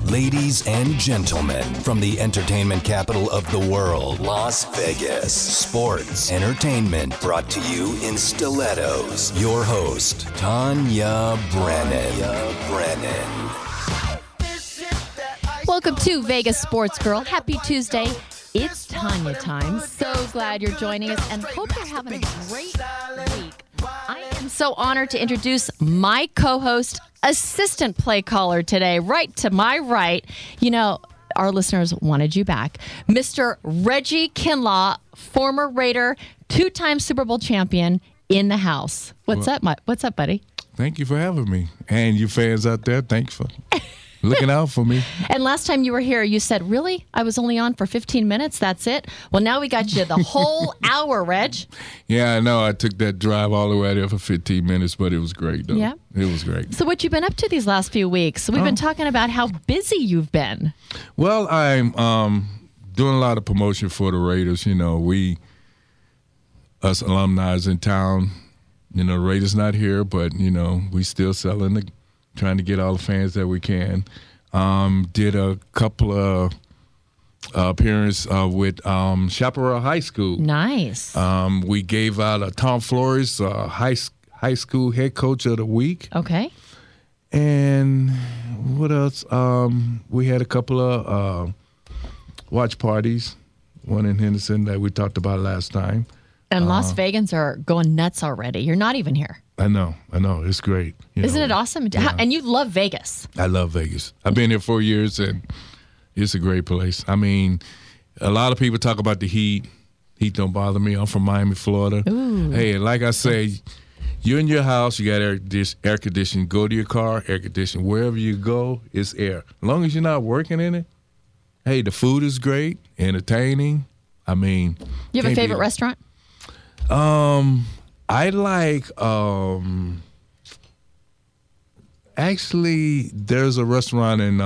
Ladies and gentlemen, from the entertainment capital of the world, Las Vegas, sports, entertainment brought to you in stilettos. Your host, Tanya Brennan. Welcome to Vegas Sports Girl. Happy Tuesday. It's Tanya time. So glad you're joining us and hope you're having a great week. I am so honored to introduce my co-host, assistant play caller today, right to my right. You know, our listeners wanted you back. Mr. Reggie Kinlaw, former Raider, two-time Super Bowl champion in the house. What's up, buddy? Thank you for having me. And you fans out there, thanks for looking out for me. And last time you were here, you said, really? I was only on for 15 minutes? That's it? Well, now we got you the whole hour, Reg. Yeah, I know. I took that drive all the way there for 15 minutes, but it was great, though. Yeah. It was great. So what you been up to these last few weeks? We've been talking about how busy you've been. Well, I'm doing a lot of promotion for the Raiders. You know, us alumni in town, you know, the Raiders not here, but, you know, we still selling trying to get all the fans that we can. Did a couple of appearances with Chaparral High School. Nice. We gave out a Tom Flores high school head coach of the week. Okay. And what else? We had a couple of watch parties, one in Henderson that we talked about last time. And Las Vegans are going nuts already. You're not even here. I know. It's great. Isn't it awesome? Yeah. And you love Vegas. I love Vegas. I've been here 4 years, and it's a great place. I mean, a lot of people talk about the heat. Heat don't bother me. I'm from Miami, Florida. Ooh. Hey, like I say, you're in your house, you got air conditioning. Go to your car, air conditioning. Wherever you go, it's air. As long as you're not working in it, hey, the food is great, entertaining. I mean. You have a favorite restaurant? I like, actually, there's a restaurant in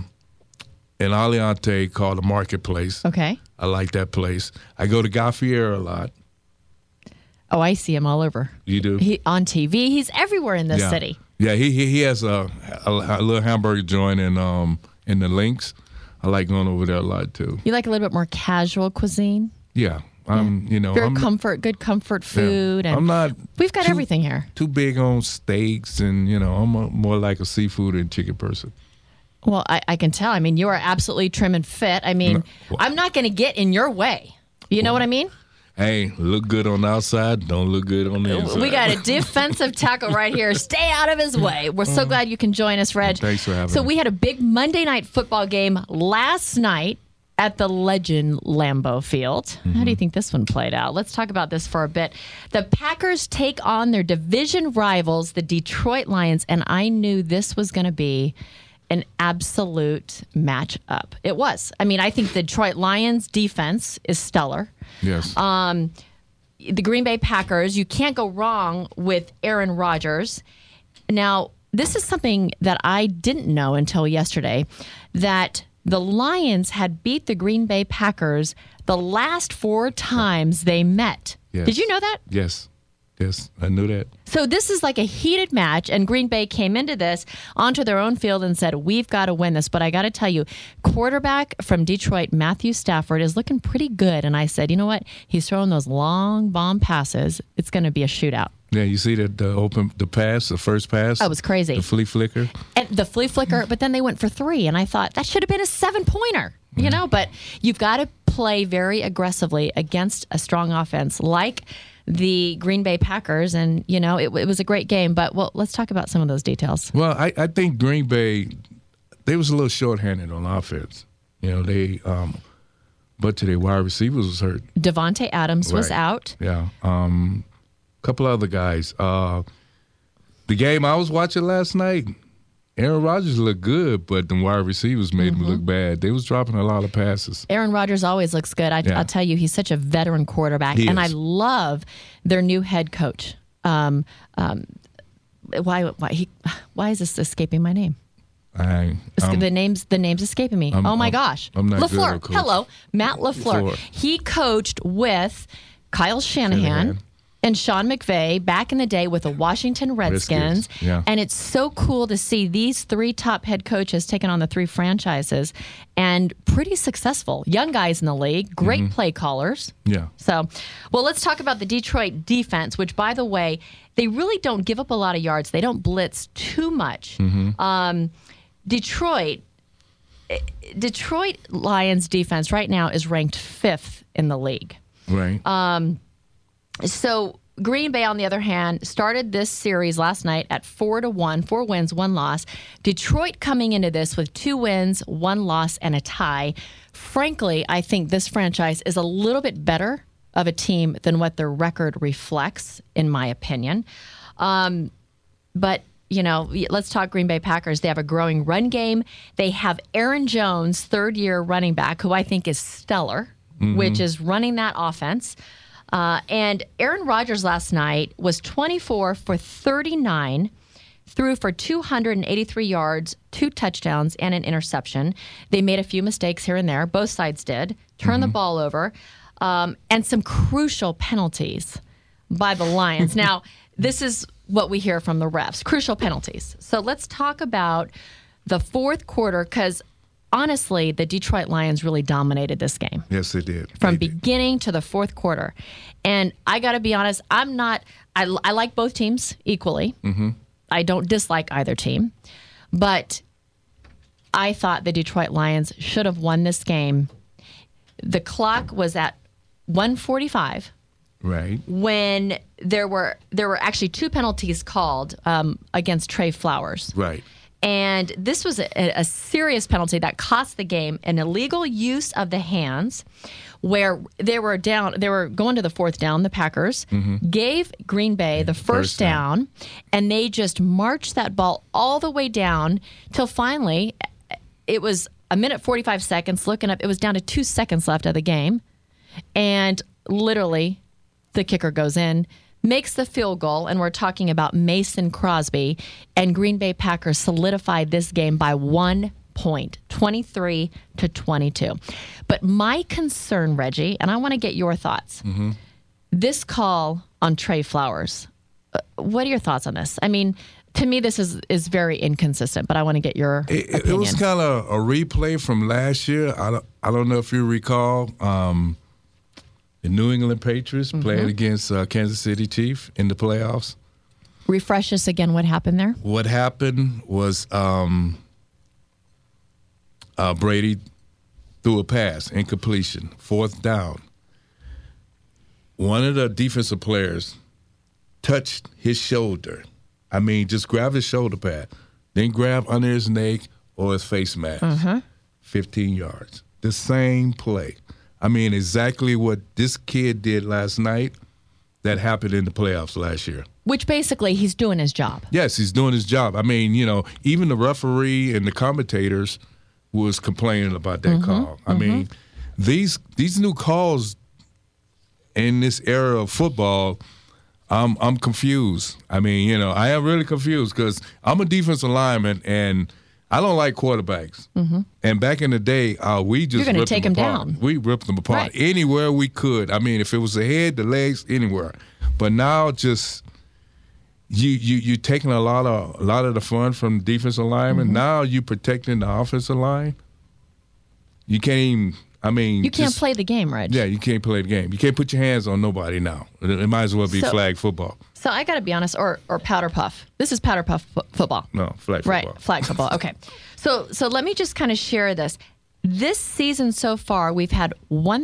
Aliante called The Marketplace. Okay. I like that place. I go to Guy Fieri a lot. Oh, I see him all over. You do? On TV. He's everywhere in this city. Yeah, he has a little hamburger joint in the Links. I like going over there a lot, too. You like a little bit more casual cuisine? Yeah. Good comfort food. Yeah. And we've got everything here. Too big on steaks, and, you know, I'm more like a seafood and chicken person. Well, I can tell. I mean, you are absolutely trim and fit. I mean, I'm not going to get in your way. You know what I mean? Hey, look good on the outside, don't look good on the inside. We got a defensive tackle right here. Stay out of his way. We're so glad you can join us, Reg. Thanks for having me. So we had a big Monday night football game last night at the Legend Lambeau Field. Mm-hmm. How do you think this one played out? Let's talk about this for a bit. The Packers take on their division rivals, the Detroit Lions, and I knew this was going to be an absolute match-up. It was. I mean, I think the Detroit Lions defense is stellar. Yes. The Green Bay Packers, you can't go wrong with Aaron Rodgers. Now, this is something that I didn't know until yesterday, that the Lions had beat the Green Bay Packers the last 4 times they met. Yes. Did you know that? Yes, I knew that. So this is like a heated match, and Green Bay came into this onto their own field and said, we've got to win this. But I got to tell you, quarterback from Detroit, Matthew Stafford, is looking pretty good. And I said, you know what? He's throwing those long bomb passes. It's going to be a shootout. Yeah, you see the first pass? Oh, it was crazy. The flea flicker. And the flea flicker, but then they went for 3, and I thought that should have been a 7-pointer, you know? But you've got to play very aggressively against a strong offense like the Green Bay Packers, and, you know, it was a great game. But, well, let's talk about some of those details. Well, I think Green Bay, they was a little shorthanded on offense. You know, but their wide receivers was hurt. Devontae Adams was out. Yeah. Couple other guys. The game I was watching last night, Aaron Rodgers looked good, but the wide receivers made him look bad. They was dropping a lot of passes. Aaron Rodgers always looks good. I'll tell you, he's such a veteran quarterback, and I love their new head coach. Why is this escaping my name? The name's escaping me. Oh my gosh, I'm not LaFleur. good, Hello, Matt LaFleur. He coached with Kyle Shanahan. and Sean McVay back in the day with the Washington Redskins. Yeah. And it's so cool to see these 3 top head coaches taking on the 3 franchises and pretty successful. Young guys in the league, great play callers. Yeah. So, well, let's talk about the Detroit defense, which, by the way, they really don't give up a lot of yards. They don't blitz too much. Detroit Lions defense right now is ranked 5th in the league. Right. So Green Bay, on the other hand, started this series last night at 4-1, 4 wins, 1 loss. Detroit coming into this with 2 wins, 1 loss, and a tie. Frankly, I think this franchise is a little bit better of a team than what their record reflects, in my opinion. But, you know, let's talk Green Bay Packers. They have a growing run game. They have Aaron Jones, third-year running back, who I think is stellar, which is running that offense. And Aaron Rodgers last night was 24 for 39, threw for 283 yards, 2 touchdowns, and an interception. They made a few mistakes here and there. Both sides did. Turned the ball over. And some crucial penalties by the Lions. Now, this is what we hear from the refs, crucial penalties. So let's talk about the fourth quarter, because honestly, the Detroit Lions really dominated this game. Yes, they did. From beginning to the fourth quarter. And I got to be honest, I like both teams equally. I don't dislike either team. But I thought the Detroit Lions should have won this game. The clock was at 1:45. Right. When there were actually 2 penalties called against Trey Flowers. Right. And this was a serious penalty that cost the game an illegal use of the hands, where they were going to the 4th down, the Packers, gave Green Bay the first down, and they just marched that ball all the way down till finally it was a minute 45 seconds. Looking up, it was down to 2 seconds left of the game. And literally, the kicker goes in, makes the field goal, and we're talking about Mason Crosby, and Green Bay Packers solidified this game by 1 point, 23-22. But my concern, Reggie, and I want to get your thoughts, this call on Trey Flowers, what are your thoughts on this? I mean, to me, this is very inconsistent, but I want to get your opinion. It was kind of a replay from last year. I don't know if you recall. The New England Patriots played against Kansas City Chiefs in the playoffs. Refresh us again. What happened there? What happened was Brady threw a pass, incompletion, 4th down. One of the defensive players touched his shoulder. I mean, just grab his shoulder pad, then grab under his neck or his face mask. 15 yards. The same play. I mean, exactly what this kid did last night, that happened in the playoffs last year. Which basically he's doing his job. Yes, he's doing his job. I mean, you know, even the referee and the commentators was complaining about that call. I mean, these new calls in this era of football, I'm confused. I mean, you know, I am really confused because I'm a defensive lineman and I don't like quarterbacks. And back in the day, we just ripped them apart. We ripped them apart anywhere we could. I mean, if it was the head, the legs, anywhere. But now, just you taking a lot of the fun from the defensive linemen. Now you protecting the offensive line. You can't even. I mean, you can't play the game, right? Yeah, you can't play the game. You can't put your hands on nobody now. It might as well be flag football. So I got to be honest, or powder puff. This is powder puff football. No, flag football. Right, flag football. Okay. So let me just kind of share this. This season so far, we've had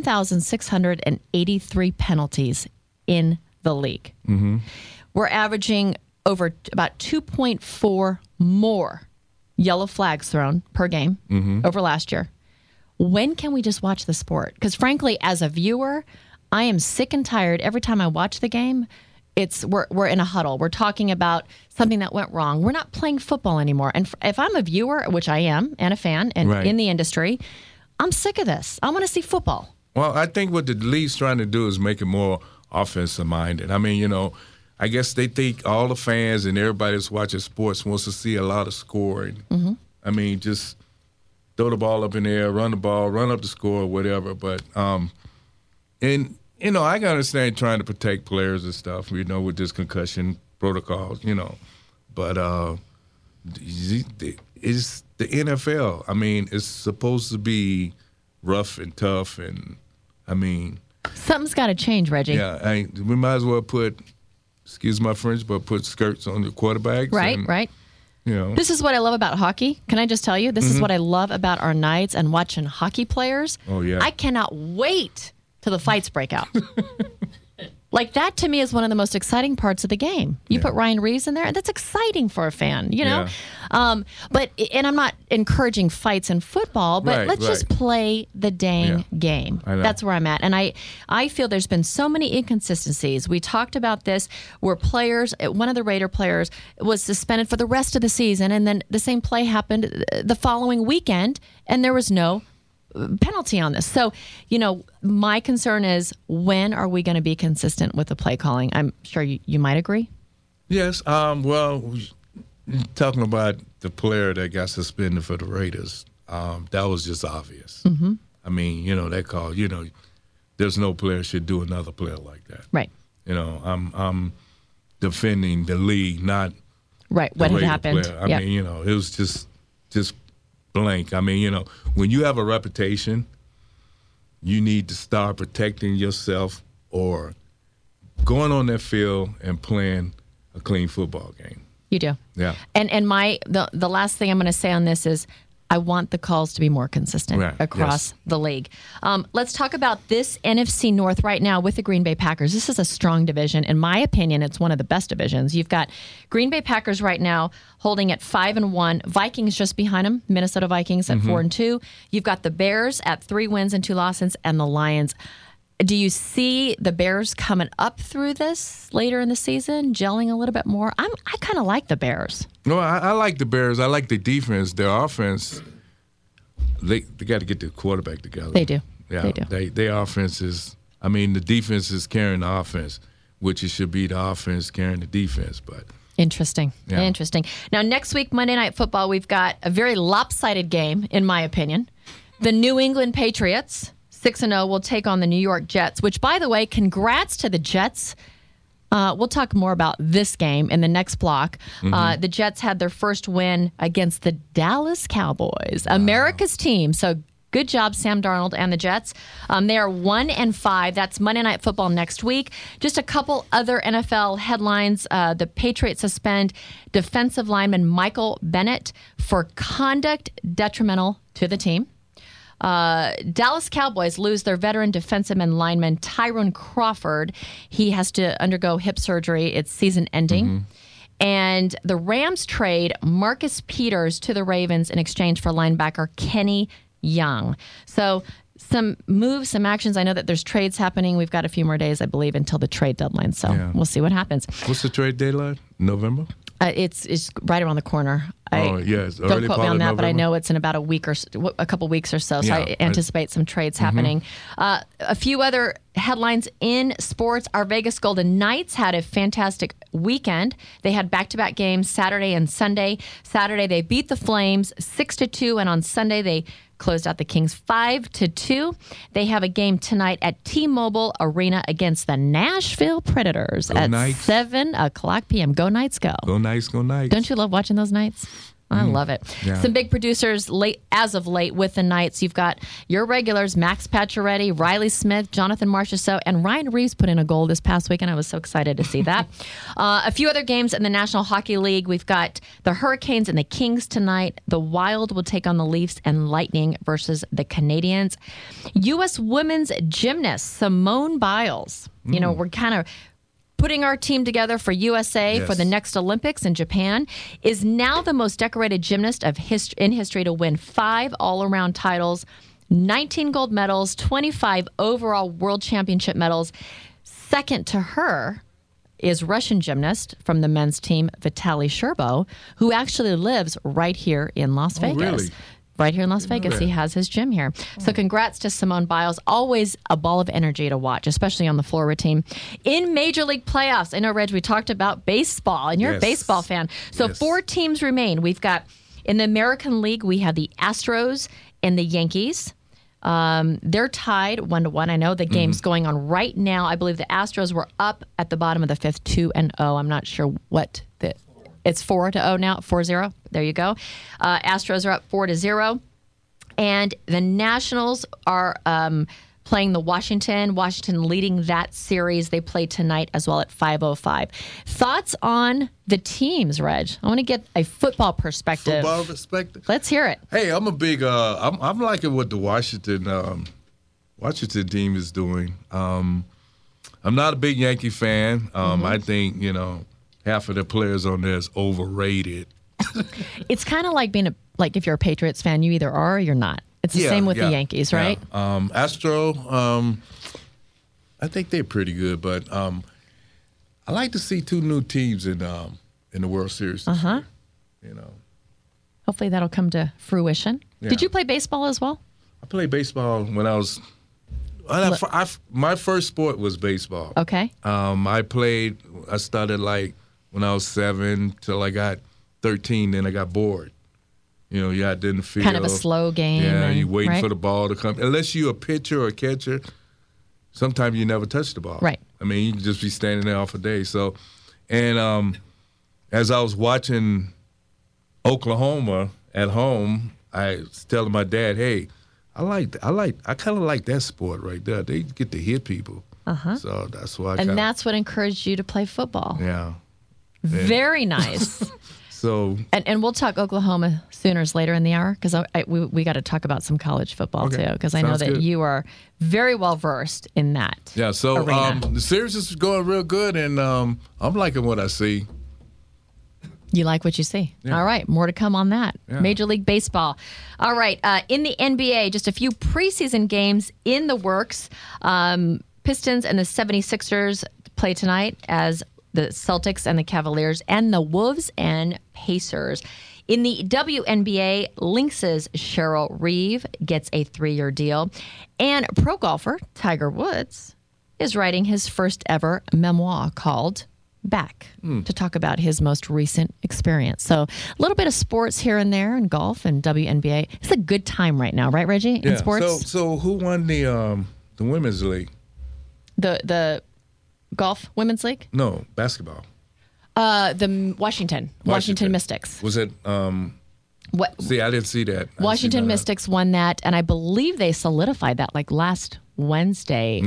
1,683 penalties in the league. We're averaging over about 2.4 more yellow flags thrown per game over last year. When can we just watch the sport? Because frankly, as a viewer, I am sick and tired every time I watch the game. We're in a huddle. We're talking about something that went wrong. We're not playing football anymore. And if I'm a viewer, which I am, and a fan, and in the industry, I'm sick of this. I want to see football. Well, I think what the league's trying to do is make it more offensive minded. I mean, you know, I guess they think all the fans and everybody that's watching sports wants to see a lot of scoring. I mean, just throw the ball up in the air, run the ball, run up the score, whatever. But and I can understand trying to protect players and stuff, with this concussion protocols, But it's the NFL. I mean, it's supposed to be rough and tough, and something's got to change, Reggie. Yeah, we might as well excuse my French, but put skirts on the quarterbacks. Right. This is what I love about hockey. Can I just tell you? This is what I love about our nights and watching hockey players. Oh, yeah. I cannot wait till the fights break out. Like, that to me is one of the most exciting parts of the game. You put Ryan Reeves in there, and that's exciting for a fan, Yeah. And I'm not encouraging fights in football, but let's just play the dang game. That's where I'm at. And I feel there's been so many inconsistencies. We talked about this where one of the Raider players was suspended for the rest of the season, and then the same play happened the following weekend, and there was no penalty on this. So, my concern is, when are we going to be consistent with the play calling? I'm sure you might agree. Yes. Well, talking about the player that got suspended for the Raiders, that was just obvious. Mm-hmm. I mean, that call, there's no player should do another player like that. Right. I'm defending the league, not right. What had happened. Player. I mean, it was just blank. I mean, when you have a reputation, you need to start protecting yourself or going on that field and playing a clean football game. You do. Yeah. And the last thing I'm going to say on this is, I want the calls to be more consistent across the league. Let's talk about this NFC North right now with the Green Bay Packers. This is a strong division. In my opinion, it's one of the best divisions. You've got Green Bay Packers right now holding at 5-1. Vikings just behind them. Minnesota Vikings at 4-2. You've got the Bears at 3 wins and 2 losses, and the Lions. Do you see the Bears coming up through this later in the season, gelling a little bit more? I kind of like the Bears. No, I like the Bears. I like the defense. Their offense, they got to get the quarterback together. They do. Yeah, they do. Their offense is, the defense is carrying the offense, which it should be the offense carrying the defense. But Interesting. Now, next week, Monday Night Football, we've got a very lopsided game, in my opinion. The New England Patriots, 6-0, will take on the New York Jets, which, by the way, congrats to the Jets. We'll talk more about this game in the next block. The Jets had their first win against the Dallas Cowboys, America's team. So good job, Sam Darnold and the Jets. They are 1-5. That's Monday Night Football next week. Just a couple other NFL headlines. The Patriots suspend defensive lineman Michael Bennett for conduct detrimental to the team. Dallas Cowboys lose their veteran defensive end lineman Tyrone Crawford. He has to undergo hip surgery. It's season ending. And the Rams trade Marcus Peters to the Ravens in exchange for linebacker Kenny Young. So some moves, some actions. I know that there's trades happening. We've got a few more days, I believe, until the trade deadline. So we'll see what happens. What's the trade deadline? November? It's right around the corner. Yes. Don't quote me on that, but I know it's in about a couple weeks or so. So I anticipate some trades happening. A few other headlines in sports. Our Vegas Golden Knights had a fantastic weekend. They had back-to-back games Saturday and Sunday. Saturday they beat the Flames 6-2, and on Sunday they closed out the Kings 5-2. They have a game tonight at T-Mobile Arena against the Nashville Predators at 7:00 p.m. Go Knights, go! Go Knights, go Knights! Don't you love watching those Knights? I love it. Yeah. Some big producers as of late with the Knights. You've got your regulars, Max Pacioretty, Riley Smith, Jonathan Marchessault, and Ryan Reeves put in a goal this past weekend. I was so excited to see that. A few other games in the National Hockey League. We've got the Hurricanes and the Kings tonight. The Wild will take on the Leafs, and Lightning versus the Canadiens. U.S. women's gymnast Simone Biles. We're kind of putting our team together for USA for the next Olympics in Japan, is now the most decorated gymnast in history to win 5 all-around titles, 19 gold medals, 25 overall world championship medals. Second to her is Russian gymnast from the men's team, Vitaly Sherbo, who actually lives right here in Las Vegas. Really? Right here in Las Vegas. He has his gym here. So congrats to Simone Biles. Always a ball of energy to watch, especially on the floor routine. In Major League playoffs, I know, Reg, we talked about baseball, and you're a baseball fan. So 4 teams remain. We've got, in the American League, we have the Astros and the Yankees. They're tied 1-1. I know the game's going on right now. I believe the Astros were up at the bottom of the fifth, 2-0. I'm not sure what it's 4-0 now, 4-0. There you go. Astros are up 4-0. And the Nationals are playing the Washington leading that series. They play tonight as well at 5:05. Thoughts on the teams, Reg? I want to get a football perspective. Let's hear it. Hey, I'm a big. I'm liking what the Washington team is doing. I'm not a big Yankee fan. I think half of the players on there is overrated. It's kind of like being if you're a Patriots fan, you either are or you're not. It's the same with the Yankees, right? Yeah. Astro, I think they're pretty good, but I like to see two new teams in the World Series. Hopefully that'll come to fruition. Yeah. Did you play baseball as well? I played baseball when I was. My first sport was baseball. Okay. I started when I was 7 till I got 13. Then I got bored. You're out in the field. Kind of a slow game. Yeah, you're waiting for the ball to come. Unless you're a pitcher or a catcher, sometimes you never touch the ball. Right. I mean, you can just be standing there all for days. So, and as I was watching Oklahoma at home, I was telling my dad, "Hey, I kind of like that sport right there. They get to hit people." So that's why. That's what encouraged you to play football. Yeah. Very nice. So and we'll talk Oklahoma Sooners later in the hour because we got to talk about some college football too because I know that you are very well versed in that. Yeah. So arena. The series is going real good, and I'm liking what I see. You like what you see. Yeah. All right. More to come on that. Yeah. Major League Baseball. All right. In the NBA, just a few preseason games in the works. Pistons and the 76ers play tonight as the Celtics and the Cavaliers, and the Wolves and Pacers. In the WNBA, Lynx's Cheryl Reeve gets a 3-year deal. And pro golfer Tiger Woods is writing his first ever memoir called Back to talk about his most recent experience. So a little bit of sports here and there in golf and WNBA. It's a good time right now, right, Reggie, in sports? So who won the women's league? The Golf Women's League? No, basketball. The Washington Mystics. Was it? See, I didn't see that. Washington Mystics won that, and I believe they solidified that last Wednesday.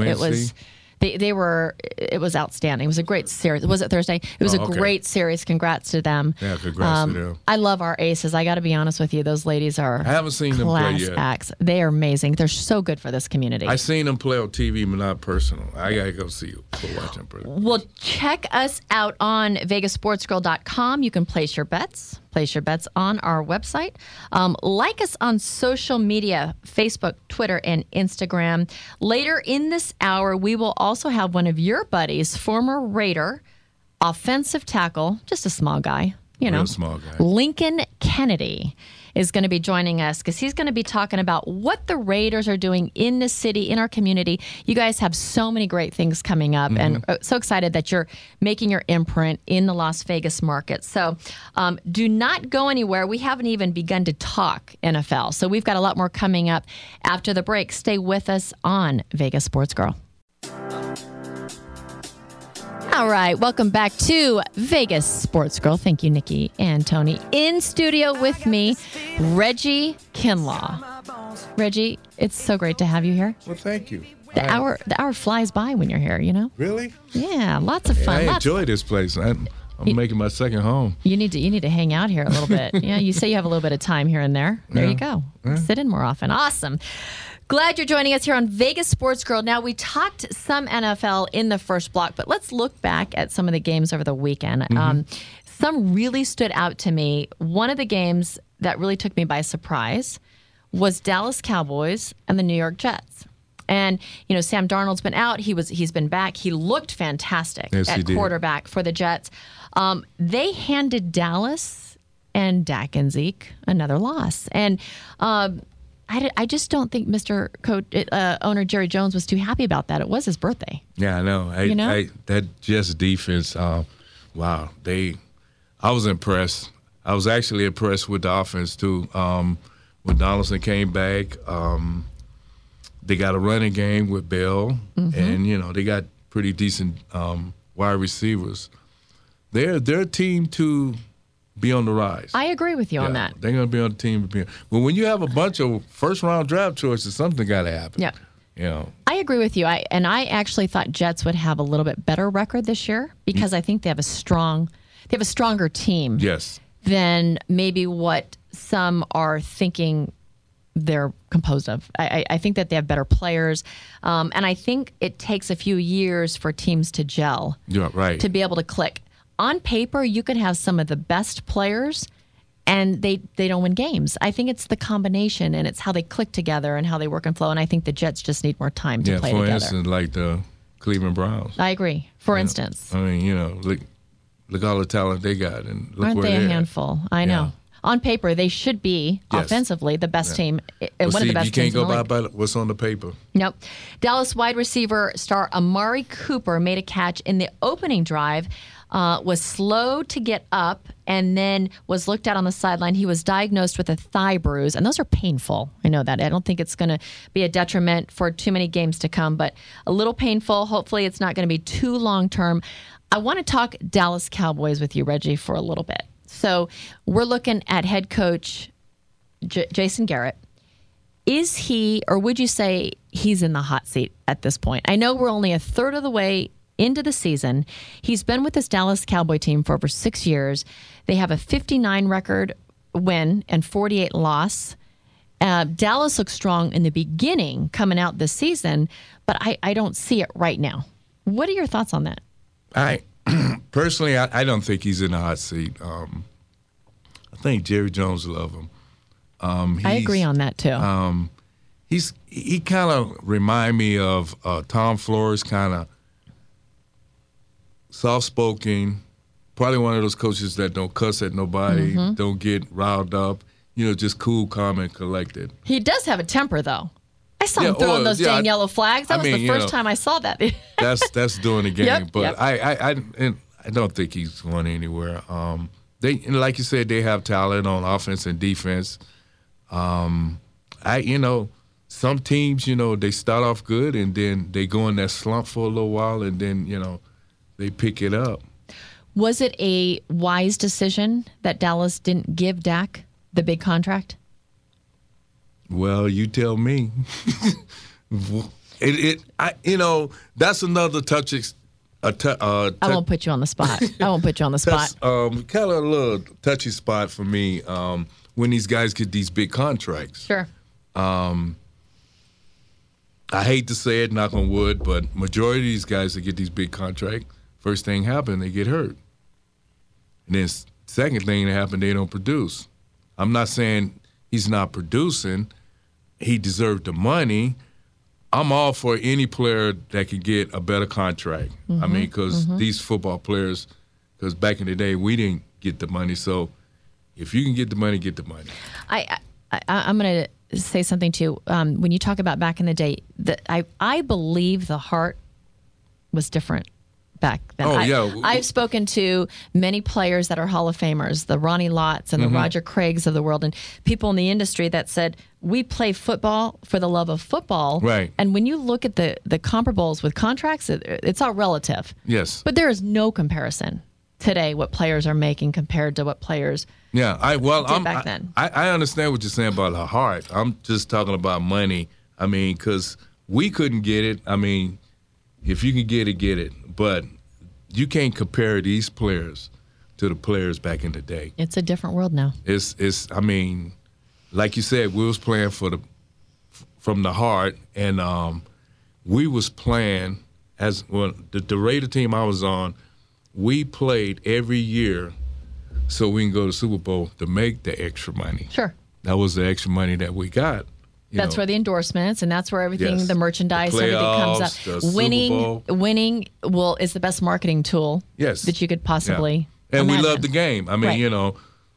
It was outstanding. It was a great series. Was it Thursday? It was a great series. Congrats to them. Yeah, congrats to them. I love our aces. I got to be honest with you. Those ladies are I haven't seen them play yet. Acts. They are amazing. They're so good for this community. I've seen them play on TV, but not personal. I got to go see you. Go watch them. Well, check us out on VegasSportsGirl.com. You can place your bets. Place your bets on our website. Like us on social media, Facebook, Twitter, and Instagram. Later in this hour, we will also have one of your buddies, former Raider, offensive tackle, just a small guy, Real small guy. Lincoln Kennedy is going to be joining us because he's going to be talking about what the Raiders are doing in the city, in our community. You guys have so many great things coming up, and so excited that you're making your imprint in the Las Vegas market. So do not go anywhere. We haven't even begun to talk NFL, so we've got a lot more coming up after the break. Stay with us on Vegas Sports Girl. All right, welcome back to Vegas Sports Girl. Thank you, Nikki and Tony. In studio with me, Reggie Kinlaw. Reggie, it's so great to have you here. Well, thank you. The hour flies by when you're here, Really? Yeah, lots of fun. I enjoy this place. I'm making my second home. You need to hang out here a little bit. Yeah, you say you have a little bit of time here and there. There you go. Yeah. Sit in more often. Awesome. Glad you're joining us here on Vegas Sports Girl. Now, we talked some NFL in the first block, but let's look back at some of the games over the weekend. Some really stood out to me. One of the games that really took me by surprise was Dallas Cowboys and the New York Jets. And, Sam Darnold's been out. He's been back. He looked fantastic at quarterback for the Jets. They handed Dallas and Dak and Zeke another loss. And I just don't think Mr. Owner Jerry Jones was too happy about that. It was his birthday. Yeah, I know. That Jets defense, wow. I was impressed. I was actually impressed with the offense, too. When Donaldson came back, They got a running game with Bell, and they got pretty decent wide receivers. They're a team to be on the rise. I agree with you on that. They're going to be on the team. But when you have a bunch of first-round draft choices, something got to happen. Yeah. I agree with you. I actually thought Jets would have a little bit better record this year because I think they have a stronger team. Yes. Than maybe what some are thinking they're composed of. I think that they have better players, and I think it takes a few years for teams to gel. Yeah, right. To be able to click. On paper, you could have some of the best players, and they don't win games. I think it's the combination, and it's how they click together and how they work and flow, and I think the Jets just need more time to play together. For instance, like the Cleveland Browns. I agree. For instance. I mean, look all the talent they got, and look Aren't where they they're a handful? I know. On paper, they should be offensively the best team, one of the best teams in the league. You can't go by what's on the paper. Nope. Dallas wide receiver star Amari Cooper made a catch in the opening drive, was slow to get up, and then was looked at on the sideline. He was diagnosed with a thigh bruise, and those are painful. I know that. I don't think it's going to be a detriment for too many games to come, but a little painful. Hopefully it's not going to be too long-term. I want to talk Dallas Cowboys with you, Reggie, for a little bit. So we're looking at head coach Jason Garrett. Is he, or would you say he's in the hot seat at this point? I know we're only a third of the way into the season. He's been with this Dallas Cowboy team for over 6 years. They have a 59 record win and 48 loss. Dallas looks strong in the beginning coming out this season, but I don't see it right now. What are your thoughts on that? Personally, I don't think he's in the hot seat. I think Jerry Jones will love him. I agree on that too. He kind of remind me of Tom Flores, kind of soft-spoken, probably one of those coaches that don't cuss at nobody, don't get riled up, just cool, calm, and collected. He does have a temper, though. I saw him throwing those dang yellow flags. That was the first time I saw that. that's during the game. Yep, but I don't think he's going anywhere. Like you said, they have talent on offense and defense. Some teams, they start off good and then they go in that slump for a little while and then, they pick it up. Was it a wise decision that Dallas didn't give Dak the big contract? Well, you tell me. That's another touchy. I won't put you on the spot. That's kind of a little touchy spot for me when these guys get these big contracts. Sure. I hate to say it, knock on wood, but majority of these guys that get these big contracts, first thing happen, they get hurt. And then second thing that happen, they don't produce. I'm not saying he's not producing. He deserved the money. I'm all for any player that can get a better contract. I mean, because these football players, because back in the day, we didn't get the money. So if you can get the money, get the money. I'm going to say something, too. When you talk about back in the day, I believe the heart was different back then. I've spoken to many players that are Hall of Famers, the Ronnie Lotts and the Roger Craigs of the world, and people in the industry that said, we play football for the love of football. Right. And when you look at the comparables with contracts, it's all relative. Yes. But there is no comparison today what players are making compared to what players did back then. I understand what you're saying about the heart. I'm just talking about money. I mean, because we couldn't get it. I mean, if you can get it, get it. But you can't compare these players to the players back in the day. It's a different world now. I mean, like you said, we was playing from the heart, and we was playing the Raider team I was on, we played every year so we can go to the Super Bowl to make the extra money. Sure. That was the extra money that we got. That's where the endorsements, and that's where everything, the merchandise, the playoffs, everything comes up. Winning is the best marketing tool that you could possibly And imagine. we love the game. I mean,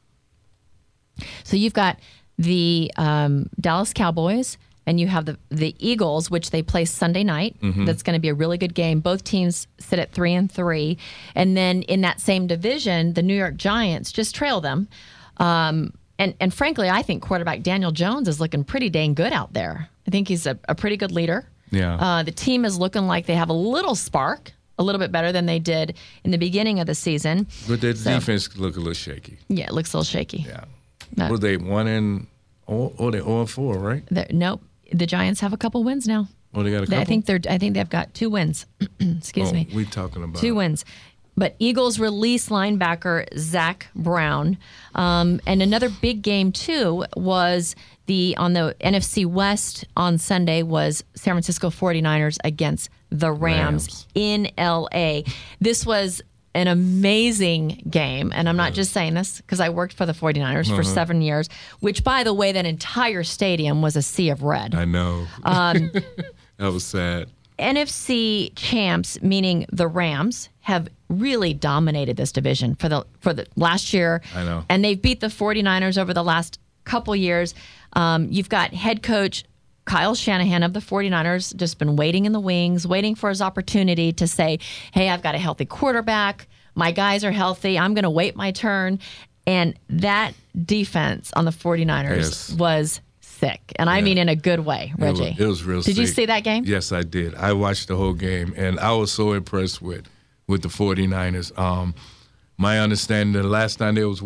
So you've got the Dallas Cowboys, and you have the Eagles, which they play Sunday night. That's going to be a really good game. Both teams sit at 3-3. And then in that same division, the New York Giants just trail them. And frankly, I think quarterback Daniel Jones is looking pretty dang good out there. I think he's a pretty good leader. Yeah. The team is looking like they have a little spark, a little bit better than they did in the beginning of the season. But the defense look a little shaky. Yeah, it looks a little shaky. Yeah. Were they 1-4, they're 0-4, right? Nope. The Giants have a couple wins now. Oh, they got a couple? I think they've got 2 wins. Excuse me. We talking about 2 wins. But Eagles release linebacker Zach Brown. And another big game, too, was on the NFC West on Sunday was San Francisco 49ers against the Rams in L.A. This was an amazing game. And I'm not just saying this because I worked for the 49ers for 7 years, which, by the way, that entire stadium was a sea of red. I know. That was sad. NFC champs, meaning the Rams, have really dominated this division for the last year. I know. And they've beat the 49ers over the last couple years. You've got head coach Kyle Shanahan of the 49ers just been waiting in the wings, waiting for his opportunity to say, hey, I've got a healthy quarterback. My guys are healthy. I'm going to wait my turn. And that defense on the 49ers was sick. And I mean in a good way, Reggie. It was real sick. Did you see that game? Yes, I did. I watched the whole game, and I was so impressed with the 49ers. My understanding, the last time they was,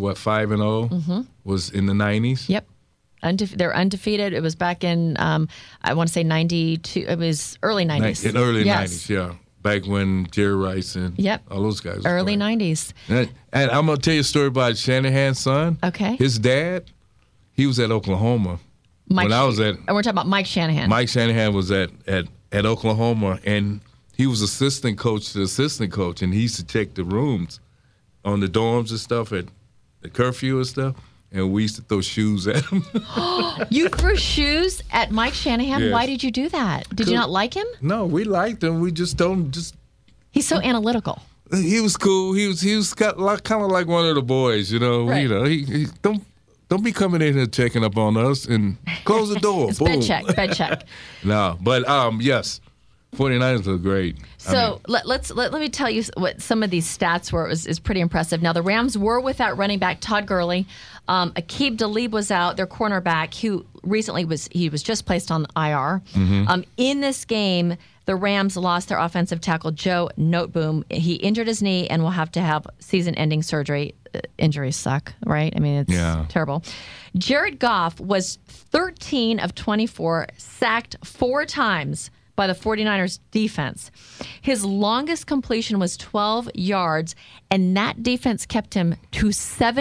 5-0? Was in the 90s? Yep. They're undefeated. It was back in, I want to say 92. It was early 90s. In early 90s, yeah. Back when Jerry Rice and all those guys. Early 90s. And I'm going to tell you a story about Shanahan's son. Okay. His dad, he was at Oklahoma. We're talking about Mike Shanahan. Mike Shanahan was at Oklahoma, and he was assistant coach to the assistant coach, and he used to check the rooms on the dorms and stuff at the curfew and stuff, and we used to throw shoes at him. You threw shoes at Mike Shanahan? Yes. Why did you do that? Did you not like him? No, we liked him. We just don't He's so analytical. He was cool. He was kind of like one of the boys, you know. Right. You know, he don't be coming in here checking up on us and close the door. It's Boom. bed check. No, but yes, 49ers look great. So let me tell you what some of these stats were. It was pretty impressive. Now the Rams were without running back Todd Gurley. Aqib Talib was out, their cornerback, who recently was just placed on IR. In this game, the Rams lost their offensive tackle Joe Noteboom. He injured his knee and will have to have season-ending surgery. Injuries suck, right? I mean, it's terrible. Jared Goff was 13 of 24, sacked 4 times by the 49ers defense. His longest completion was 12 yards, and that defense kept him to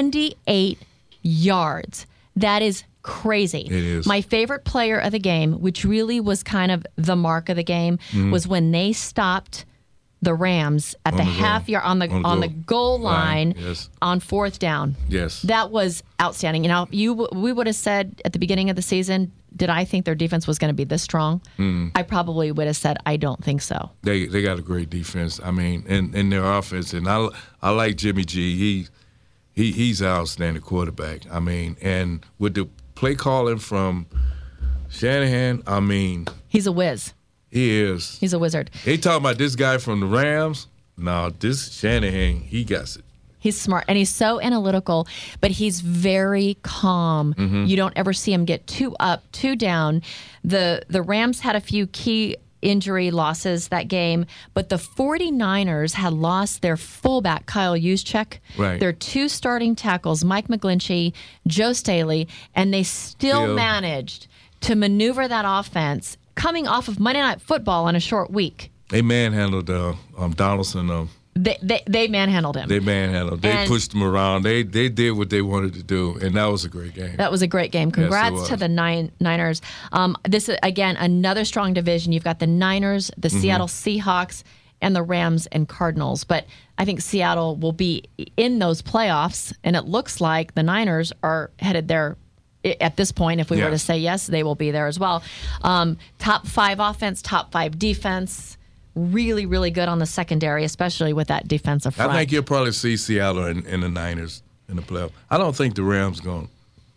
78 yards. That is crazy. It is. My favorite player of the game, which really was kind of the mark of the game, was when they stopped the Rams at the half yard on the goal line on 4th down. Yes. That was outstanding. You know, we would have said at the beginning of the season, did I think their defense was going to be this strong? I probably would have said, I don't think so. They got a great defense. I mean, and their offense, and I like Jimmy G. He's an outstanding quarterback. I mean, and with the play calling from Shanahan, I mean, he's a whiz. He is. He's a wizard. They talking about this guy from the Rams. No, this Shanahan, he got it. He's smart, and he's so analytical, but he's very calm. You don't ever see him get too up, too down. The Rams had a few key injury losses that game, but the 49ers had lost their fullback, Kyle Juszczyk, their 2 starting tackles, Mike McGlinchey, Joe Staley, and they still managed to maneuver that offense coming off of Monday Night Football in a short week. They manhandled Donaldson. They manhandled him. They pushed him around. They did what they wanted to do, and that was a great game. That was a great game. Congrats to the Niners. This is, again, another strong division. You've got the Niners, the Seattle Seahawks, and the Rams and Cardinals. But I think Seattle will be in those playoffs, and it looks like the Niners are headed there. At this point, if we were to say yes, they will be there as well. Top 5 offense, top 5 defense. Really, really good on the secondary, especially with that defensive front. I think you'll probably see Seattle and the Niners in the playoff. I don't think the Rams going.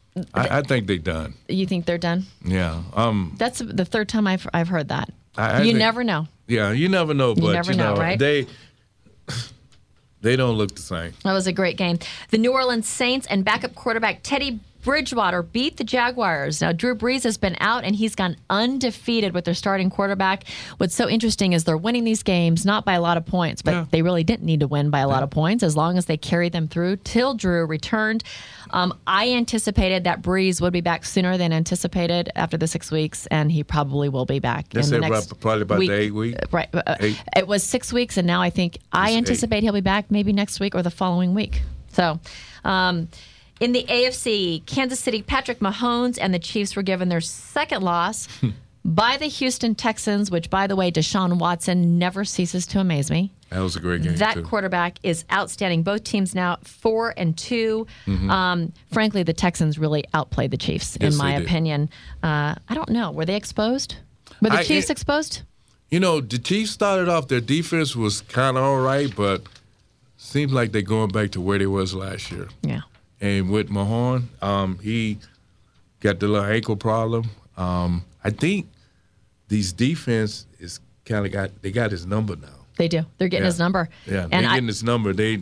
I think they're done. You think they're done? Yeah. That's the 3rd time I've heard that. I think, never know. Yeah, you never know. But you never know, right? They don't look the same. That was a great game. The New Orleans Saints and backup quarterback Teddy Bridgewater beat the Jaguars. Now, Drew Brees has been out, and he's gone undefeated with their starting quarterback. What's so interesting is they're winning these games, not by a lot of points, but they really didn't need to win by a lot of points as long as they carried them through till Drew returned. I anticipated that Brees would be back sooner than anticipated after the 6 weeks, and he probably will be back in the next probably about week. the 8 week. Right. It was 6 weeks, and now I anticipate he'll be back maybe next week or the following week. So, in the AFC, Kansas City, Patrick Mahomes and the Chiefs were given their second loss by the Houston Texans, which, by the way, Deshaun Watson never ceases to amaze me. That was a great game, That quarterback is outstanding. Both teams now 4-2. Frankly, the Texans really outplayed the Chiefs, in my opinion. I don't know. Were they exposed? Were the Chiefs exposed? You know, the Chiefs started off, their defense was kind of all right, but seems like they're going back to where they was last year. Yeah. And with Mahomes, he got the little ankle problem. I think these defense is kind of got his number now. They do. They're getting his number. Yeah, they're getting his number. They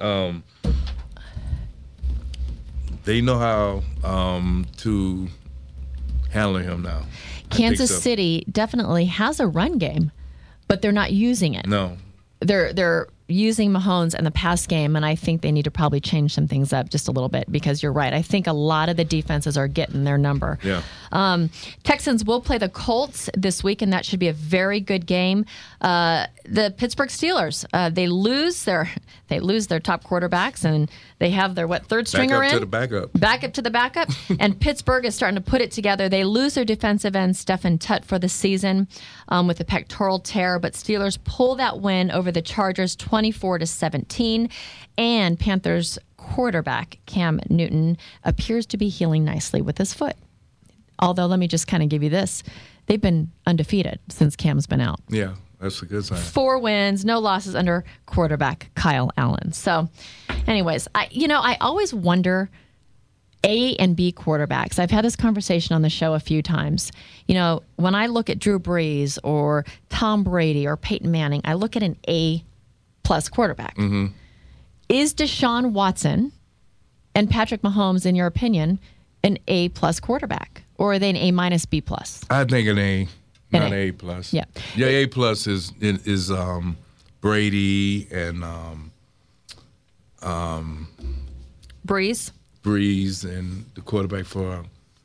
know how to handle him now. Kansas City definitely has a run game, but they're not using it. No. They're using Mahomes in the pass game, and I think they need to probably change some things up just a little bit because you're right. I think a lot of the defenses are getting their number. Yeah. Texans will play the Colts this week, and that should be a very good game. The Pittsburgh Steelers, they lose their top quarterbacks, and they have their third stringer in? Back up to the backup. And Pittsburgh is starting to put it together. They lose their defensive end, Stephen Tutt, for the season with a pectoral tear, but Steelers pull that win over the Chargers 24-17. And Panthers quarterback Cam Newton appears to be healing nicely with his foot. Although, let me just kind of give you this. They've been undefeated since Cam's been out. Yeah, that's a good sign. 4 wins, no losses under quarterback Kyle Allen. So, anyways, I always wonder, A and B quarterbacks. I've had this conversation on the show a few times. You know, when I look at Drew Brees or Tom Brady or Peyton Manning, I look at an A-plus quarterback. Mm-hmm. Is Deshaun Watson and Patrick Mahomes, in your opinion, an A-plus quarterback? Or are they an A-minus, B-plus? I think an A, not an A-plus. Yeah. Yeah, A-plus is Brady and Brees and the quarterback for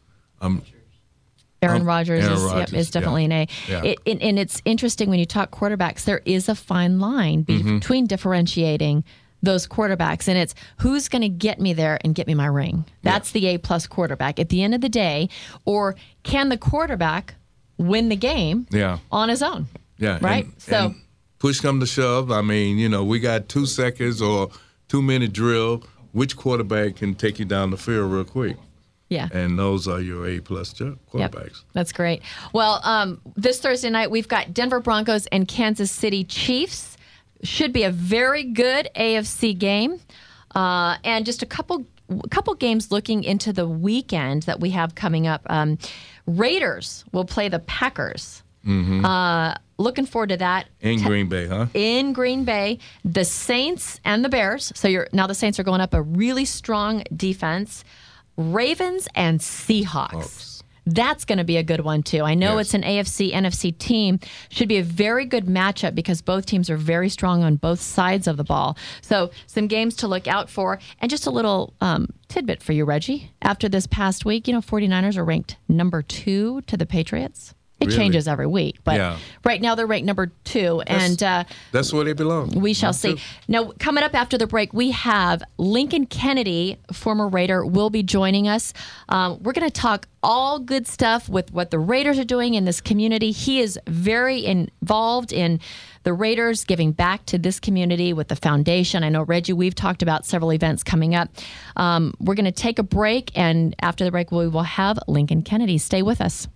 Aaron Rodgers Rodgers, is definitely an A. Yeah. And it's interesting when you talk quarterbacks, there is a fine line between differentiating those quarterbacks, and it's who's going to get me there and get me my ring. That's the A-plus quarterback at the end of the day. Or can the quarterback win the game on his own? Yeah. Right? And push come to shove. I mean, we got 2 seconds or 2-minute drill. Which quarterback can take you down the field real quick? Yeah. And those are your A-plus quarterbacks. Yep. That's great. Well, this Thursday night, we've got Denver Broncos and Kansas City Chiefs. Should be a very good AFC game. And just a couple games looking into the weekend that we have coming up. Raiders will play the Packers. Mm-hmm. Looking forward to that. In Green Bay, huh? In Green Bay. The Saints and the Bears. So now the Saints are going up a really strong defense. Ravens and Seahawks. That's going to be a good one, too. I know it's an AFC, NFC team. Should be a very good matchup because both teams are very strong on both sides of the ball. So some games to look out for. And just a little tidbit for you, Reggie. After this past week, 49ers are ranked number 2 to the Patriots. It changes every week, but right now they're ranked number 2, and that's where they belong. We shall see. Now, coming up after the break, we have Lincoln Kennedy, former Raider, will be joining us. We're going to talk all good stuff with what the Raiders are doing in this community. He is very involved in the Raiders, giving back to this community with the foundation. I know, Reggie, we've talked about several events coming up. We're going to take a break, and after the break, we will have Lincoln Kennedy. Stay with us.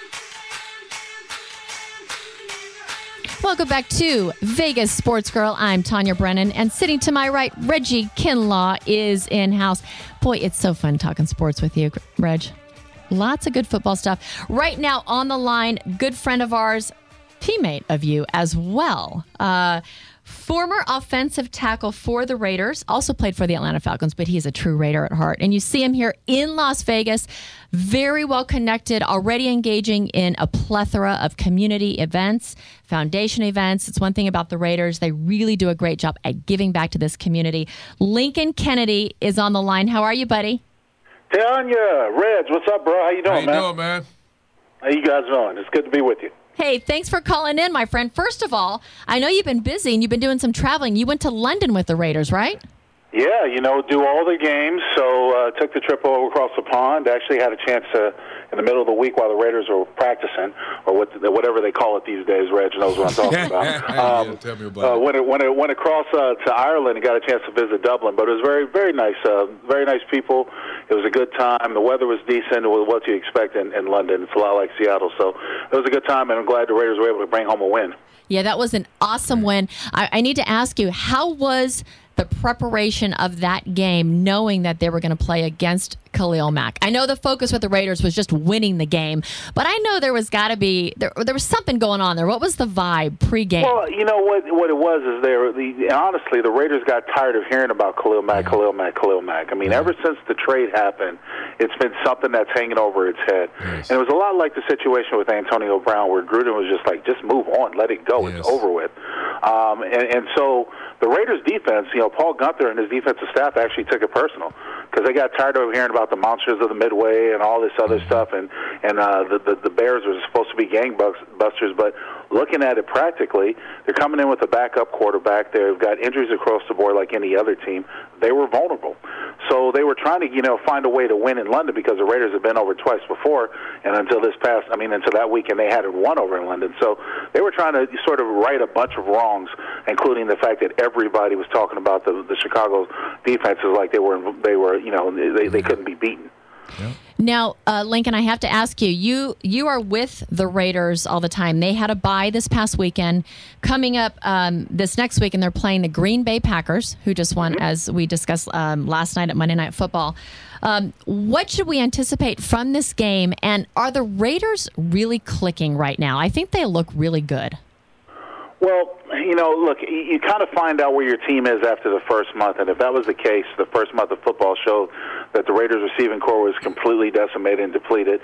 Welcome back to Vegas Sports Girl. I'm Tanya Brennan, and sitting to my right, Reggie Kinlaw is in-house. Boy, it's so fun talking sports with you, Reg. Lots of good football stuff. Right now on the line, good friend of ours, teammate of you as well. former offensive tackle for the Raiders, also played for the Atlanta Falcons, but he's a true Raider at heart. And you see him here in Las Vegas, very well connected, already engaging in a plethora of community events, foundation events. It's one thing about the Raiders. They really do a great job at giving back to this community. Lincoln Kennedy is on the line. How are you, buddy? Tanya, Reds, what's up, bro? How you doing, man? How you doing, man? How you guys doing? It's good to be with you. Hey, thanks for calling in, my friend. First of all, I know you've been busy and you've been doing some traveling. You went to London with the Raiders, right? Yeah, do all the games. So took the trip over across the pond. Actually had a chance to, in the middle of the week while the Raiders were practicing, or whatever they call it these days. Reg knows what I'm talking about. Tell me about it. Went across to Ireland and got a chance to visit Dublin. But it was very, very nice. Very nice people. It was a good time. The weather was decent. It was what you expect in London. It's a lot like Seattle. So it was a good time, and I'm glad the Raiders were able to bring home a win. Yeah, that was an awesome win. I need to ask you, how was the preparation of that game, knowing that they were going to play against Khalil Mack? I know the focus with the Raiders was just winning the game, but I know there was got to be there was something going on there. What was the vibe pregame? Well, you know what it was is honestly the Raiders got tired of hearing about Khalil Mack. I mean, ever since the trade happened, it's been something that's hanging over its head. Yes. And it was a lot like the situation with Antonio Brown, where Gruden was just like, just move on, let it go, it's over with. And so the Raiders defense, Paul Gunther and his defensive staff actually took it personal, because they got tired of hearing about the monsters of the Midway and all this other stuff, and the Bears were supposed to be gangbusters, but looking at it practically, they're coming in with a backup quarterback. They've got injuries across the board like any other team. They were vulnerable. So they were trying to, find a way to win in London, because the Raiders had been over twice before, and until that weekend, they hadn't won over in London. So they were trying to sort of right a bunch of wrongs, including the fact that everybody was talking about the Chicago defenses like they couldn't be beaten. Yeah. Now, Lincoln, I have to ask you, you are with the Raiders all the time. They had a bye this past weekend. Coming up this next week, and they're playing the Green Bay Packers, who just won, as we discussed last night at Monday Night Football. What should we anticipate from this game, and are the Raiders really clicking right now? I think they look really good. Well, look, you kind of find out where your team is after the first month, and if that was the case, the first month of football showed that the Raiders' receiving corps was completely decimated and depleted,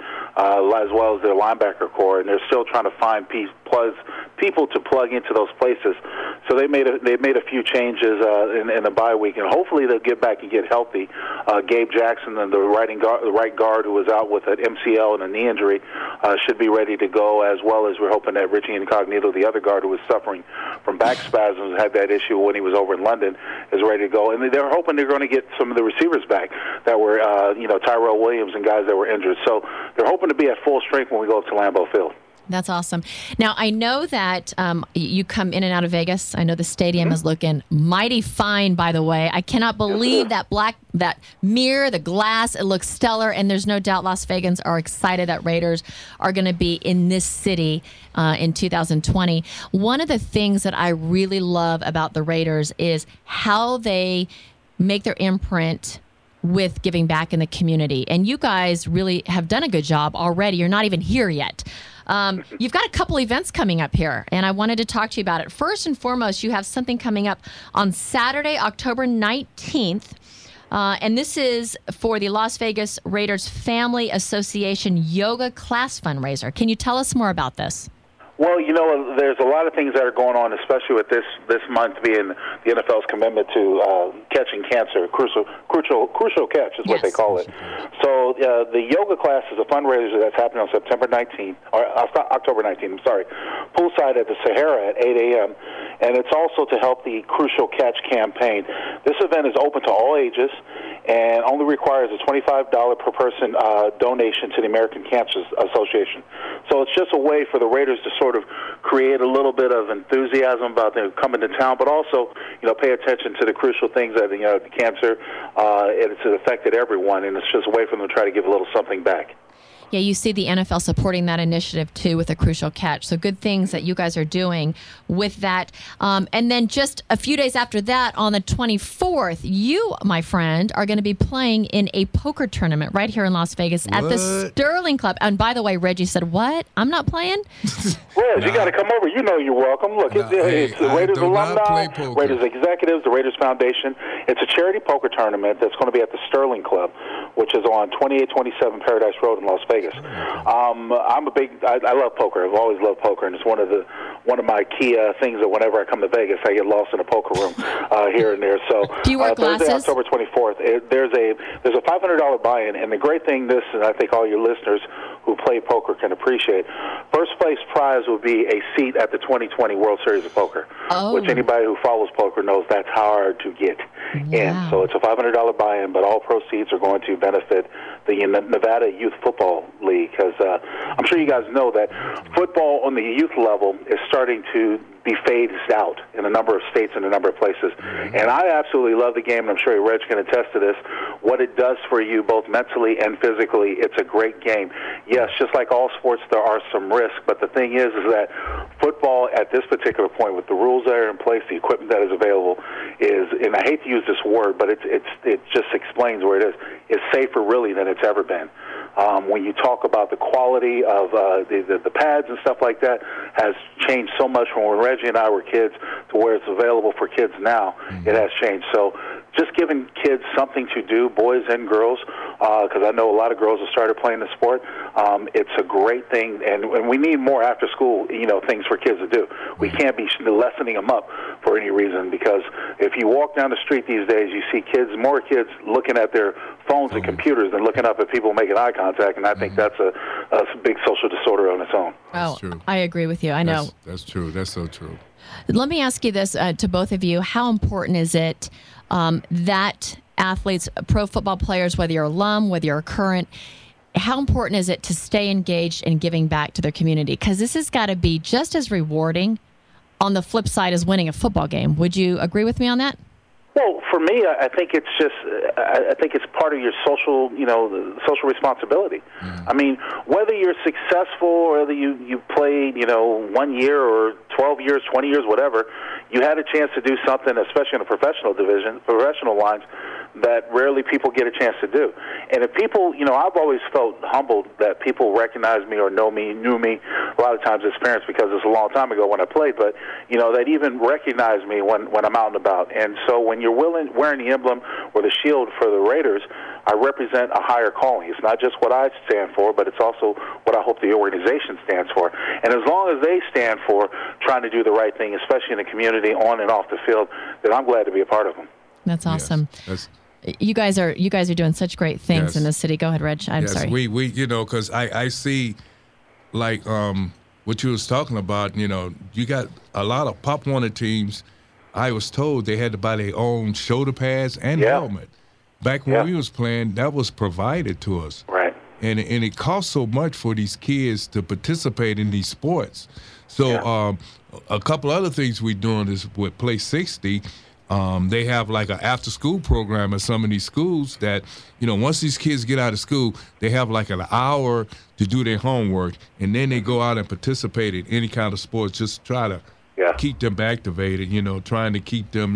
as well as their linebacker corps, and they're still trying to find people to plug into those places. So they made a few changes in the bye week, and hopefully they'll get back and get healthy. Gabe Jackson, the right guard who was out with an MCL and a knee injury, should be ready to go, as well as we're hoping that Richie Incognito, the other guard who was suffering from back spasms, had that issue when he was over in London, is ready to go. And they're hoping they're going to get some of the receivers back that were, Tyrell Williams and guys that were injured. So they're hoping to be at full strength when we go to Lambeau Field. That's awesome. Now, I know that you come in and out of Vegas. I know the stadium is looking mighty fine, by the way. I cannot believe that mirror, the glass. It looks stellar, and there's no doubt Las Vegans are excited that Raiders are going to be in this city in 2020. One of the things that I really love about the Raiders is how they make their imprint with giving back in the community. And you guys really have done a good job already. You're not even here yet. You've got a couple events coming up here, and I wanted to talk to you about it. First and foremost, you have something coming up on Saturday, October 19th, and this is for the Las Vegas Raiders Family Association Yoga Class Fundraiser. Can you tell us more about this? Well, there's a lot of things that are going on, especially with this month being the NFL's commitment to catching cancer. Crucial catch is what they call it. So the yoga class is a fundraiser that's happening on October 19th. Poolside at the Sahara at 8 a.m. And it's also to help the Crucial Catch campaign. This event is open to all ages and only requires a $25 per person donation to the American Cancer Association. So it's just a way for the Raiders to sort of create a little bit of enthusiasm about them coming to town, but also, pay attention to the crucial things that, the cancer, it's affected everyone, and it's just a way for them to try to give a little something back. Yeah, you see the NFL supporting that initiative too with a Crucial Catch. So good things that you guys are doing with that. And then just a few days after that, on the 24th, you, my friend, are going to be playing in a poker tournament right here in Las Vegas at the Sterling Club. And by the way, Reggie said, "What? I'm not playing?" Reg, you got to come over. You know you're welcome. Look, it's the Raiders alumni, Raiders executives, the Raiders Foundation. It's a charity poker tournament that's going to be at the Sterling Club, which is on 2827 Paradise Road in Las Vegas. I love poker. I've always loved poker, and it's one of my key things that whenever I come to Vegas, I get lost in a poker room here and there. So do you wear glasses? Thursday, October 24th, there's a $500 buy-in, and the great thing and I think all your listeners who play poker can appreciate, first place prize will be a seat at the 2020 World Series of Poker, which anybody who follows poker knows that's hard to get in. So it's a $500 buy-in, but all proceeds are going to benefit the Nevada Youth Football League, because I'm sure you guys know that football on the youth level is starting to be phased out in a number of states and a number of places. And I absolutely love the game, and I'm sure Reg can attest to this, what it does for you both mentally and physically. It's a great game. Yes, just like all sports, there are some risks, but the thing is that football at this particular point, with the rules that are in place, the equipment that is available, is, and I hate to use this word, but it just explains where it is safer really than it's ever been. When you talk about the quality of the pads and stuff like that has changed so much from when Reggie and I were kids to where it's available for kids now. It has changed. So just giving kids something to do, boys and girls, because I know a lot of girls have started playing the sport. It's a great thing, and we need more after-school, things for kids to do. We can't be lessening them up for any reason, because if you walk down the street these days, you see more kids looking at their phones and computers than looking up at people making eye contact, and I think that's a big social disorder on its own. That's true. I agree with you. I know. That's true. That's so true. Let me ask you this to both of you. How important is it that athletes, pro football players, whether you're alum, whether you're current, how important is it to stay engaged in giving back to their community? Because this has got to be just as rewarding on the flip side as winning a football game. Would you agree with me on that? Well, for me, I think it's just, I think it's part of your social, social responsibility. I mean, whether you're successful or whether you played, 1 year or 12 years, 20 years, whatever, you had a chance to do something, especially in the professional division, professional lines, that rarely people get a chance to do. And if people, I've always felt humbled that people recognize me or knew me a lot of times as parents, because it's a long time ago when I played, but, that even recognize me when I'm out and about. And so when you're wearing the emblem or the shield for the Raiders, I represent a higher calling. It's not just what I stand for, but it's also what I hope the organization stands for. And as long as they stand for trying to do the right thing, especially in the community, on and off the field, then I'm glad to be a part of them. That's awesome. Yes. You guys are doing such great things in the city. Go ahead, Reg. I'm sorry. We because I see, like what you was talking about. You got a lot of Pop Warner teams. I was told they had to buy their own shoulder pads and helmet. Back when we was playing, that was provided to us. Right. And it costs so much for these kids to participate in these sports. So a couple other things we're doing is with Play 60. They have like an after-school program at some of these schools that, once these kids get out of school, they have like an hour to do their homework, and then they go out and participate in any kind of sports, just try to keep them activated, trying to keep them,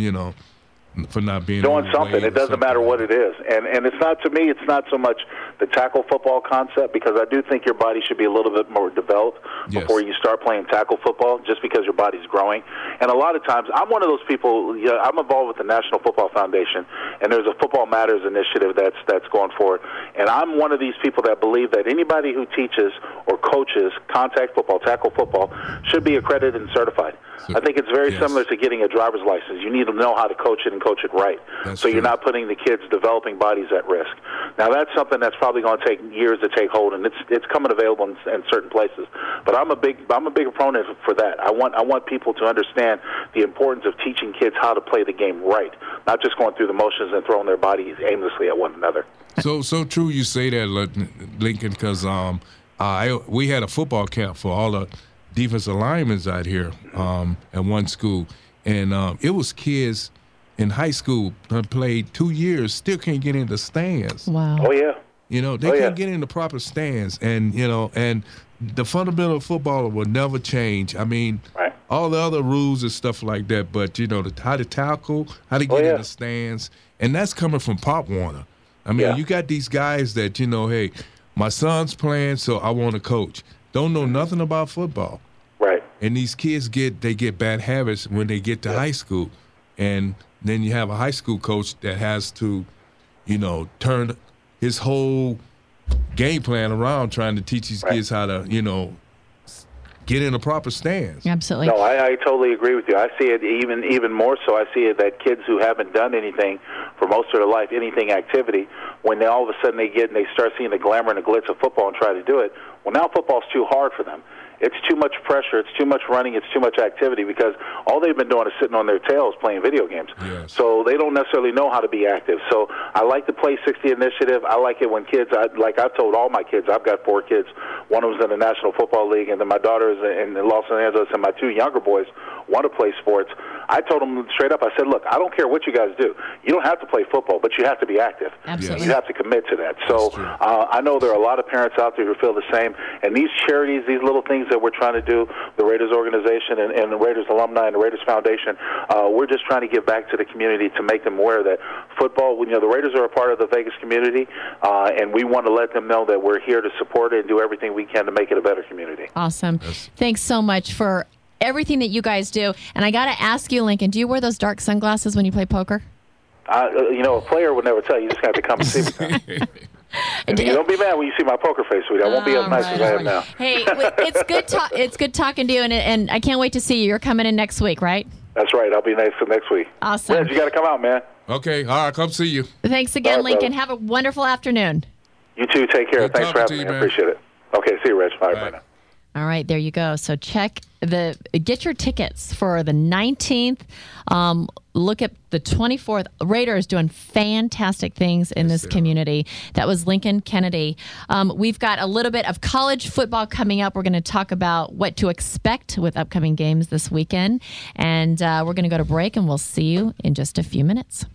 for not being doing something. It doesn't matter what it is. And it's not, to me, it's not so much the tackle football concept, because I do think your body should be a little bit more developed before you start playing tackle football, just because your body's growing. And a lot of times, I'm one of those people, I'm involved with the National Football Foundation, and there's a Football Matters initiative that's going forward. And I'm one of these people that believe that anybody who teaches or coaches contact football, tackle football, should be accredited and certified. I think it's very similar to getting a driver's license. You need to know how to coach it and coach it right. So you're not putting the kids' developing bodies at risk. Now, that's something that's probably going to take years to take hold, and it's coming available in certain places. But I'm a big opponent for that. I want people to understand the importance of teaching kids how to play the game right, not just going through the motions and throwing their bodies aimlessly at one another. So true you say that, Lincoln, because we had a football camp for all the defensive linemen out here at one school, and it was kids in high school that played 2 years, still can't get in the stands. Wow. Oh, yeah. You know, they can't get in the proper stance, and and the fundamental of football will never change. I mean, all the other rules and stuff like that, but how to tackle, how to get in the stands, and that's coming from Pop Warner. I mean, you got these guys that hey, my son's playing, so I want to coach. Don't know nothing about football. Right. And these kids get bad habits when they get to high school, and then you have a high school coach that has to, turn his whole game plan around trying to teach these kids how to, get in a proper stance. Absolutely. No, I totally agree with you. I see it even more so. I see it that kids who haven't done anything for most of their life, anything activity, when they all of a sudden they start seeing the glamour and the glitz of football and try to do it, well, now football's too hard for them. It's too much pressure. It's too much running. It's too much activity because all they've been doing is sitting on their tails playing video games. Yes. So they don't necessarily know how to be active. So I like the Play 60 initiative. I like it when kids, I've told all my kids, I've got 4 kids. One of them's in the National Football League, and then my daughter is in Los Angeles, and my 2 younger boys want to play sports. I told them straight up, I said, look, I don't care what you guys do. You don't have to play football, but you have to be active. Absolutely. You have to commit to that. So I know there are a lot of parents out there who feel the same. And these charities, these little things that we're trying to do, the Raiders organization and the Raiders alumni and the Raiders Foundation, we're just trying to give back to the community to make them aware that football, the Raiders are a part of the Vegas community, and we want to let them know that we're here to support it and do everything we can to make it a better community. Awesome. Thanks so much for everything that you guys do. And I got to ask you, Lincoln, do you wear those dark sunglasses when you play poker? A player would never tell you. You just have to come and see me. And you don't be mad when you see my poker face, sweetie. I won't be as nice as I am now. Hey, it's good talking to you, and I can't wait to see you. You're coming in next week, right? That's right. I'll be nice for next week. Awesome. Reg, you got to come out, man. Okay. All right. Come see you. Thanks again, right, Lincoln. brother. Have a wonderful afternoon. You too. Take care. Good Thanks for talking having to me. you, I appreciate it. Okay. See you, Reg. All right. Bye now. All right, there you go. So get your tickets for the 19th. Look at the 24th. Raiders doing fantastic things in this community. That was Lincoln Kennedy. We've got a little bit of college football coming up. We're going to talk about what to expect with upcoming games this weekend. And we're going to go to break, and we'll see you in just a few minutes.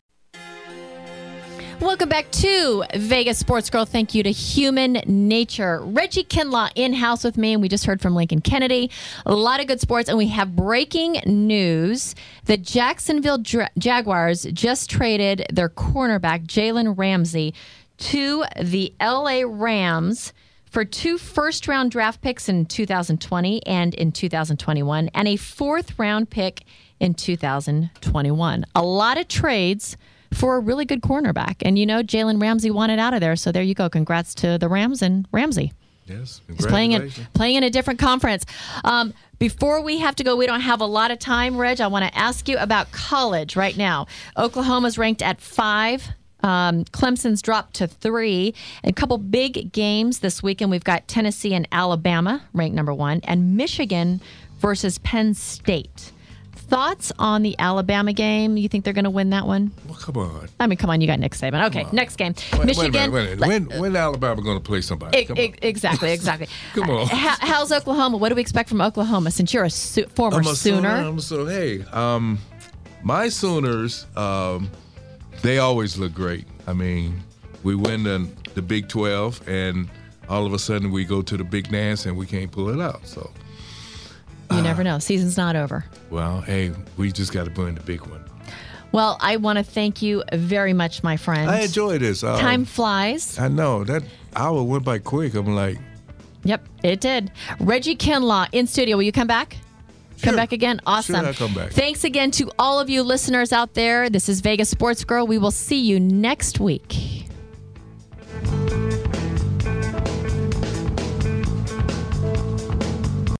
Welcome back to Vegas Sports Girl. Thank you to Human Nature. Reggie Kinlaw in-house with me, and we just heard from Lincoln Kennedy. A lot of good sports, and we have breaking news. The Jacksonville Jaguars just traded their cornerback, Jalen Ramsey, to the L.A. Rams for 2 first-round draft picks in 2020 and in 2021, and a 4th-round pick in 2021. A lot of trades for a really good cornerback. And Jalen Ramsey wanted out of there, so there you go. Congrats to the Rams and Ramsey. Yes, he's playing in a different conference. Before we have to go, we don't have a lot of time, Reg. I want to ask you about college right now. Oklahoma's ranked at 5. Clemson's dropped to 3. A couple big games this weekend. We've got Tennessee and Alabama, ranked number 1, and Michigan versus Penn State. Thoughts on the Alabama game? You think they're going to win that one? Well, come on. I mean, come on. You got Nick Saban. Okay, next game. Michigan. Wait a minute. When Alabama going to play somebody? Exactly. Come on. How's Oklahoma? What do we expect from Oklahoma since you're a former Sooner? My Sooners, they always look great. I mean, we win the Big 12, and all of a sudden we go to the big dance and we can't pull it out. So you never know. Season's not over. Well, hey, we just got to win the big one. Well, I want to thank you very much, my friend. I enjoy this. Time flies. I know. That hour went by quick. I'm like... Yep, it did. Reggie Kinlaw in studio. Will you come back? Sure. Come back again? Awesome. Sure, I'll come back. Thanks again to all of you listeners out there. This is Vegas Sports Girl. We will see you next week.